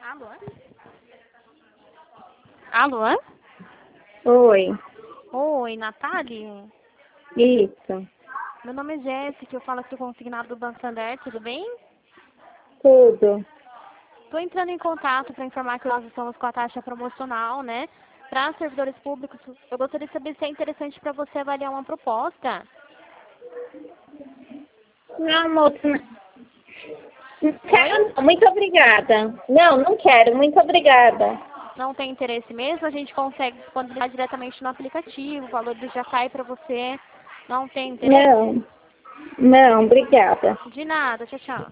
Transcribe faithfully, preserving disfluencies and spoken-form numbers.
Alô? Alô? Oi, Oi, Natália? isso, Meu nome é Jéssica, eu falo aqui do consignado do Banco Santander, tudo bem? tudo. Estou entrando em contato para informar que nós estamos com a taxa promocional, né? Para servidores públicos, eu gostaria de saber se é interessante para você avaliar uma proposta. Não, moço, não não quero Oi? não, muito obrigada. Não, não quero, muito obrigada. Não tem interesse mesmo? A gente consegue disponibilizar diretamente no aplicativo, o valor já cai para você. Não tem interesse? Não, não, obrigada. De nada, tchau, tchau.